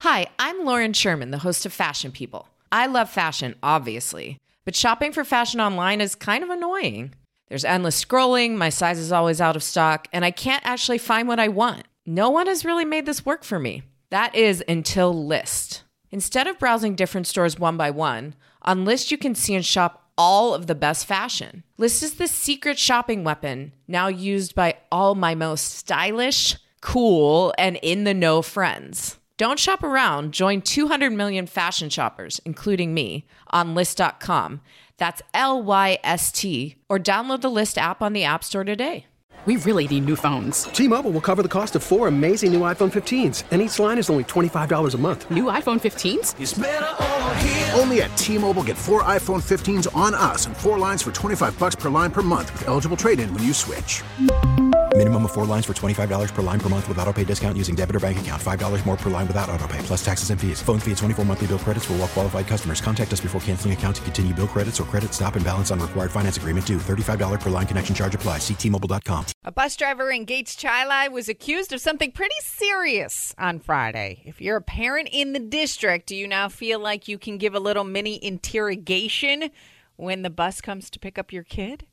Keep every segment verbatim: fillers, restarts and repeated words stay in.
Hi, I'm Lauren Sherman, the host of Fashion People. I love fashion, obviously, but shopping for fashion online is kind of annoying. There's endless scrolling, my size is always out of stock, and I can't actually find what I want. No one has really made this work for me. That is until Lyst. Instead of browsing different stores one by one, on Lyst you can see and shop all of the best fashion. Lyst is the secret shopping weapon, now used by all my most stylish, cool, and in-the-know friends. Don't shop around. Join two hundred million fashion shoppers, including me, on Lyst dot com. That's L Y S T. Or download the Lyst app on the App Store today. We really need new phones. T-Mobile will cover the cost of four amazing new iPhone fifteens, and each line is only twenty-five dollars a month. New iPhone fifteens? It's better over here. Only at T-Mobile, get four iPhone fifteens on us and four lines for twenty-five bucks per line per month with eligible trade-in when you switch. Minimum of four lines for twenty-five dollars per line per month with autopay discount using debit or bank account. five dollars more per line without autopay, plus taxes and fees. Phone fee at twenty-four monthly bill credits for well-qualified customers. Contact us before canceling account to continue bill credits or credit stop and balance on required finance agreement due. thirty-five dollars per line connection charge applies. See T Mobile dot com. A bus driver in Gates Chili was accused of something pretty serious on Friday. If you're a parent in the district, do you now feel like you can give a little mini interrogation when the bus comes to pick up your kid?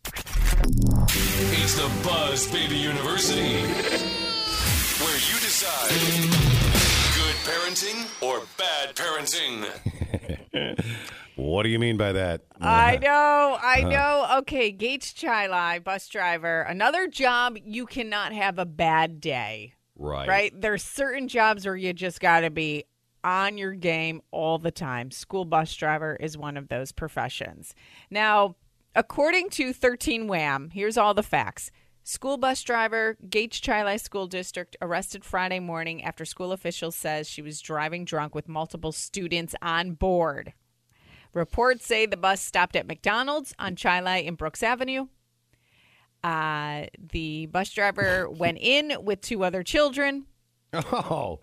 It's the Buzz Baby University, where you decide good parenting or bad parenting. What do you mean by that? I know, I know. Okay, Gates Chili, bus driver, another job you cannot have a bad day. Right. Right? There's certain jobs where you just got to be on your game all the time. School bus driver is one of those professions. Now, according to thirteen Wham, here's all the facts. School bus driver, Gates Chili School District, arrested Friday morning after school officials says she was driving drunk with multiple students on board. Reports say the bus stopped at McDonald's on Chili and Brooks Avenue. Uh, the bus driver went in with two other children. Oh.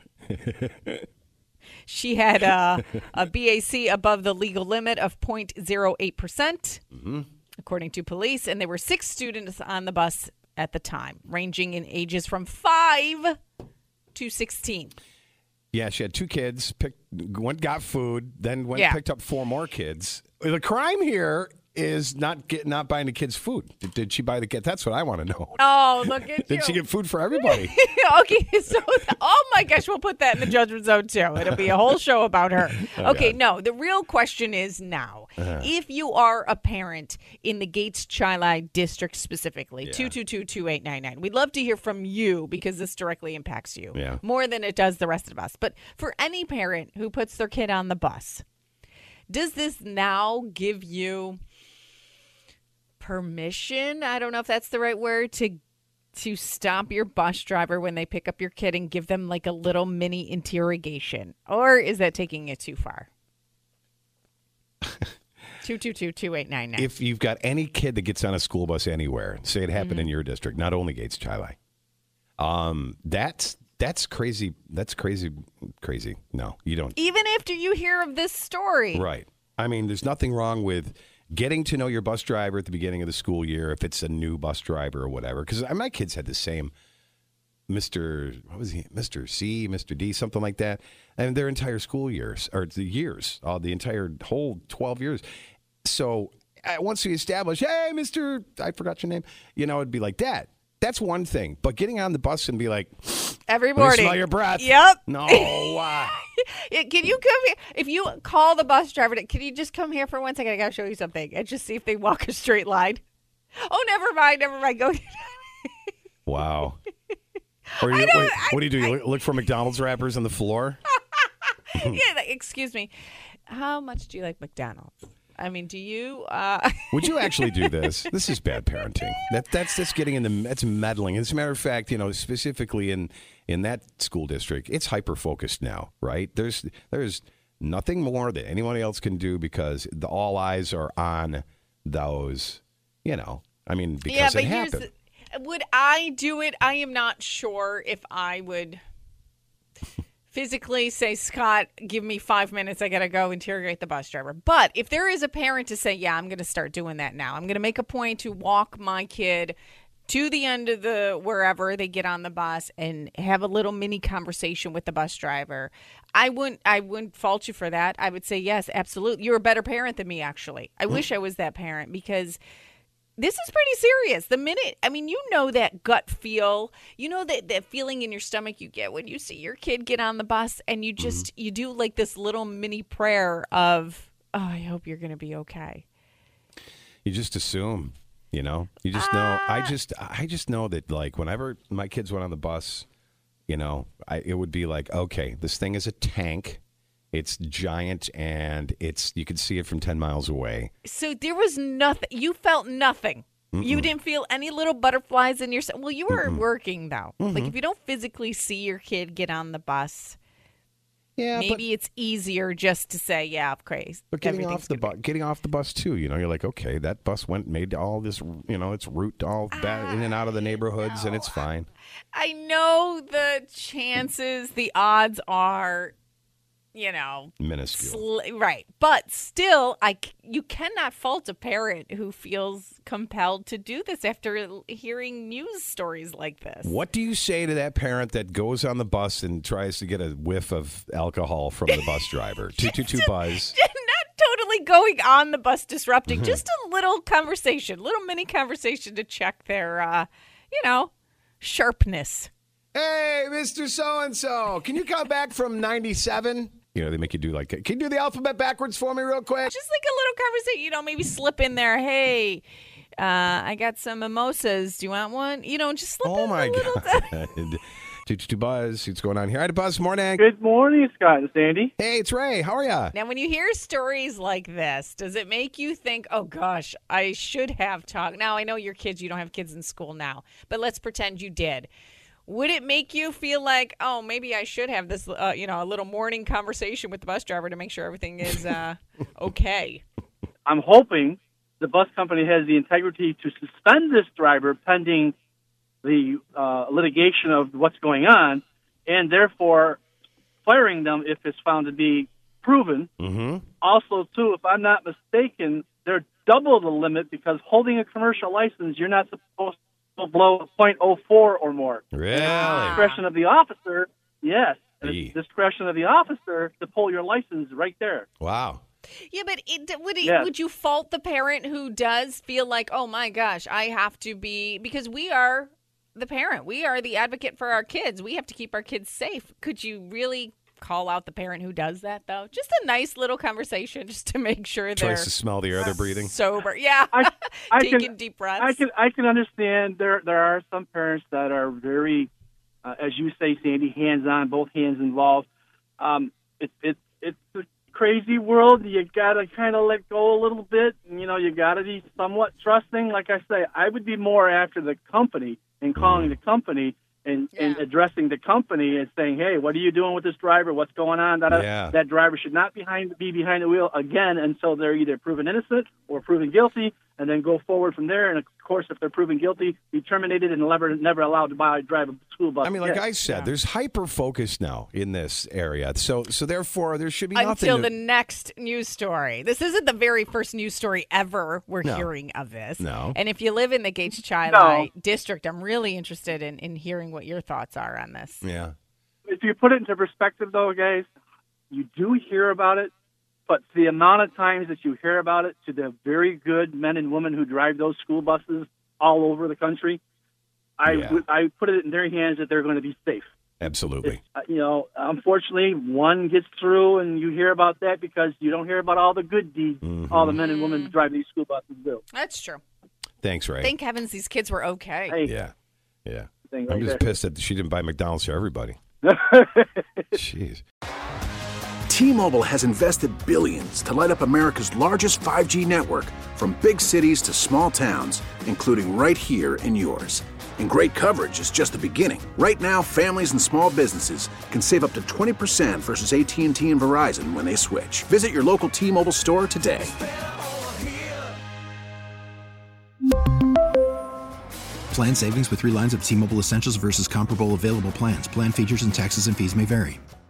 She had a, a B A C above the legal limit of zero point zero eight percent, mm-hmm. according to police. And there were six students on the bus at the time, ranging in ages from five to sixteen. Yeah, she had two kids, picked, went, got food, then went Yeah. picked up four more kids. The crime here is not get, not buying the kids food. Did, did she buy the kid? That's what I want to know. Oh, look at you. Did she get food for everybody? Okay, so, oh my gosh, we'll put that in the judgment zone too. It'll be a whole show about her. Oh, okay, God. no, the real question is now, uh-huh. if you are a parent in the Gates Chili district specifically, Yeah. two two two, two eight nine nine, we'd love to hear from you because this directly impacts you Yeah. more than it does the rest of us. But for any parent who puts their kid on the bus, does this now give you permission? I don't know if that's the right word to to stop your bus driver when they pick up your kid and give them like a little mini interrogation, or is that taking it too far? two two two, two eight nine nine. If you've got any kid that gets on a school bus anywhere, say it happened Mm-hmm. in your district, not only Gates Chili, um, that's that's crazy. That's crazy. Crazy. No, you don't. Even after you hear of this story, Right. I mean, there's nothing wrong with getting to know your bus driver at the beginning of the school year if it's a new bus driver or whatever. Because my kids had the same Mister what was he? Mister C, Mister D, something like that. And their entire school years, or the years, uh, the entire whole twelve years. So uh, once we establish, hey, Mister I forgot your name, you know, it'd be like that. That's one thing. But getting on the bus and be like, every let me morning. smell your breath. Yep. No. Why? Can you come here? If you call the bus driver, can you just come here for one second? I got to show you something. And just see if they walk a straight line. Oh, never mind. Never mind. Go. Wow. Or you, I don't- wait, what do you do? You I- look- look for McDonald's wrappers on the floor? Yeah, like, excuse me. How much do you like McDonald's? I mean, do you? Uh... Would you actually do this? This is bad parenting. That that's just getting in the that's meddling. As a matter of fact, you know, specifically in in that school district, it's hyper focused now, right? There's there's nothing more that anyone else can do because the all eyes are on those. You know, I mean, because yeah, but it here's happened. the, would I do it? I am not sure if I would physically say, Scott, give me five minutes. I got to go interrogate the bus driver. But if there is a parent to say, yeah, I'm going to start doing that now. I'm going to make a point to walk my kid to the end of the wherever they get on the bus and have a little mini conversation with the bus driver. I wouldn't I wouldn't fault you for that. I would say yes, absolutely. You're a better parent than me, actually. I mm. wish I was that parent because this is pretty serious. The minute, I mean, you know that gut feel, you know that, that feeling in your stomach you get when you see your kid get on the bus and you just, mm. you do like this little mini prayer of, oh, I hope you're going to be okay. You just assume. You know, you just know. I just, I just know that, like, whenever my kids went on the bus, you know, I, it would be like, okay, this thing is a tank. It's giant, and it's you can see it from ten miles away. So there was nothing. You felt nothing. Mm-mm. You didn't feel any little butterflies in your. Well, you were Mm-mm. working though. Mm-hmm. Like if you don't physically see your kid get on the bus. Yeah, maybe but, it's easier just to say, "Yeah, I'm crazy." But getting off the bus, getting off the bus too, you know, you're like, okay, that bus went, made all this, you know, its route all back in and out of the neighborhoods, and it's fine. I know the chances, the odds are, you know, minuscule, sl- right? But still, I you cannot fault a parent who feels compelled to do this after hearing news stories like this. What do you say to that parent that goes on the bus and tries to get a whiff of alcohol from the bus driver? Two two two buzz. Not totally going on the bus disrupting. Mm-hmm. Just a little conversation, little mini conversation to check their, uh, you know, sharpness. Hey, Mister So-and-so, can you come back from ninety-seven? You know, they make you do like, can you do the alphabet backwards for me real quick? Just like a little conversation, you know, maybe slip in there. Hey, uh, I got some mimosas. Do you want one? You know, just slip oh in my a little. God. two two two Buzz, what's going on here? Hi, Buzz, morning. Good morning, Scott and Sandy. Hey, it's Ray. How are you? Now, when you hear stories like this, does it make you think, oh, gosh, I should have talked? Now, I know you're kids. You don't have kids in school now, but let's pretend you did. Would it make you feel like, oh, maybe I should have this, uh, you know, a little morning conversation with the bus driver to make sure everything is uh, okay? I'm hoping the bus company has the integrity to suspend this driver pending the uh, litigation of what's going on, and therefore firing them if it's found to be proven. Mm-hmm. Also, too, if I'm not mistaken, they're double the limit because holding a commercial license, you're not supposed to below point oh four or more. Really? Discretion of the officer, yes. It's discretion of the officer to pull your license right there. Wow. Yeah, but it, would it, yes. would you fault the parent who does feel like, oh my gosh, I have to be, because we are the parent. We are the advocate for our kids. We have to keep our kids safe. Could you really call out the parent who does that, though? Just a nice little conversation just to make sure they're tries to smell the air they're breathing. Sober. Yeah. I, I Taking can, deep breaths. I can I can understand there there are some parents that are very, uh, as you say, Sandy, hands-on, both hands involved. Um, it, it, it's a crazy world. You got to kind of let go a little bit. And, you know, you got to be somewhat trusting. Like I say, I would be more after the company and calling the company and, yeah. and addressing the company and saying, hey, what are you doing with this driver? What's going on? That, yeah. that driver should not behind, be behind the wheel again until they're either proven innocent or proven guilty, and then go forward from there. And, of course, if they're proven guilty, be terminated and never never allowed to buy, drive a school bus. I mean, like again. I said, yeah. there's hyper-focus now in this area. So, so therefore, there should be nothing Until to... the next news story. This isn't the very first news story ever we're no. hearing of this. No. And if you live in the Gates-Chili no. district, I'm really interested in, in hearing what your thoughts are on this. Yeah. If you put it into perspective, though, guys, you do hear about it, but the amount of times that you hear about it to the very good men and women who drive those school buses all over the country, I yeah. would I put it in their hands that they're going to be safe. Absolutely. Uh, you know, unfortunately, one gets through, and you hear about that because you don't hear about all the good deeds mm-hmm. all the men and women who drive these school buses do. That's true. Thanks, Ray. Thank heavens these kids were okay. Hey. Yeah, yeah. Right I'm just there. pissed that she didn't buy McDonald's for everybody. Jeez. T-Mobile has invested billions to light up America's largest five G network, from big cities to small towns, including right here in yours. And great coverage is just the beginning. Right now, families and small businesses can save up to twenty percent versus A T and T and Verizon when they switch. Visit your local T-Mobile store today. Plan savings with three lines of T-Mobile Essentials versus comparable available plans. Plan features and taxes and fees may vary.